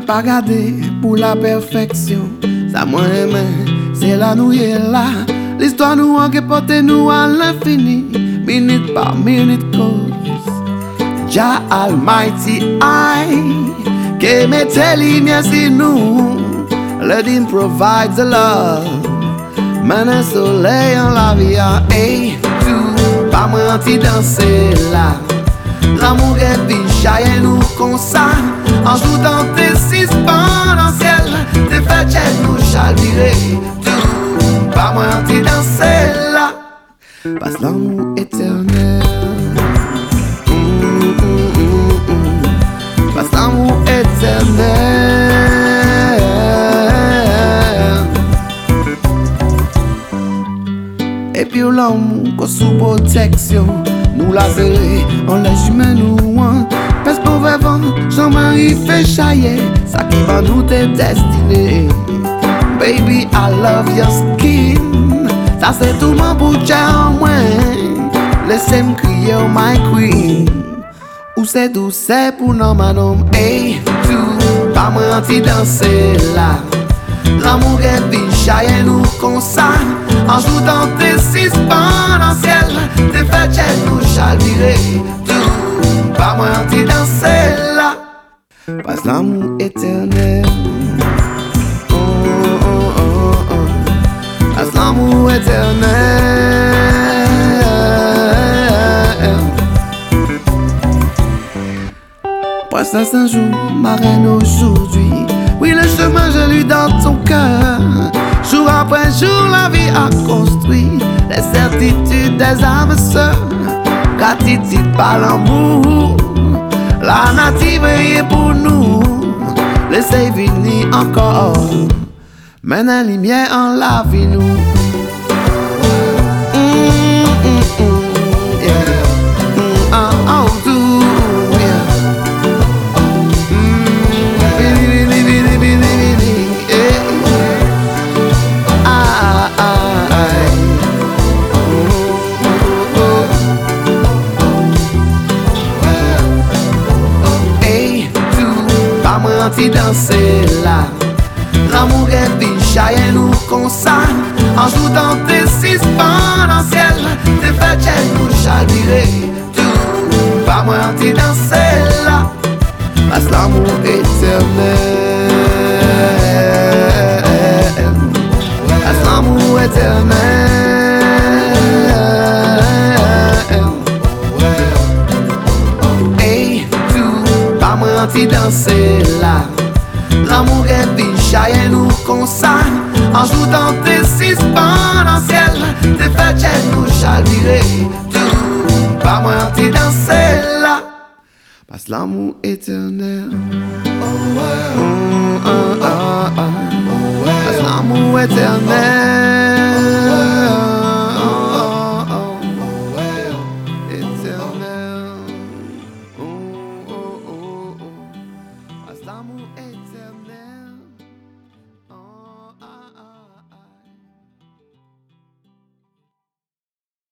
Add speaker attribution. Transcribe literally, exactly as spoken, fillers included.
Speaker 1: pas garder pour la perfection. Ça moi aimé, c'est là nous y est là. L'histoire nous a porté nous à l'infini, minute par minute cause. Jah Almighty I, que mette lumière sur nous. Let him provide the love. Mène soleil en la vie à hey, tout. Pas moi anti danser là. L'amour est bichaille nous comme ça. En jouant tes six dans ciel, tes fêtes nous chalvirer. Tout. Pas moi anti danser là. Passe l'amour éternel. Mm, mm, mm, mm. Passe l'amour éternel. Et puis l'amour qu'on sous protection. Nous la serrer, on les humains nous hein. Parce qu'on va vendre, Jean-Marie fait chailler. Ça qui va nous tes destinées. Baby, I love your skin. Ça c'est tout mon budget en moins. Laissez-moi crier oh my queen. Ou c'est tout c'est pour nos madame. Hey, tout, pas moi anti danser là. L'amour est bichaille nous comme ça. En jouant tes six dans ciel, tes fêtes nous chalvirer. Tout, pas moi anti danser là. Passe l'amour éternel. Oh, oh, oh, oh. Passe l'amour éternel. Passe un jour, ma reine aujourd'hui. Oui, le chemin, je lui dans ton cœur. Jour après jour, la vie a construit les certitudes des âmes sœurs. Gratitude par l'amour, la native est pour nous. Laissez venir encore, mène la lumière en la vie nous. Mm, mm, mm, yeah. Mm, oh, oh, do, yeah. Danser là, l'amour est bichaille nous comme ça. En jouant tes six dans ciel, tes fêtes nous chalvirer. Tout, pas moi anti danser là. Passe l'amour éternel. Passe l'amour éternel. Hey, tout, pas moi anti danser là. L'amour est bichaille nous comme ça. En jouant tes six dans ciel, tes fêtes nous chalvirer. Tout, pas moi anti danser là. Passe l'amour éternel. Oh, oh, oh, oh, oh. Passe l'amour éternel.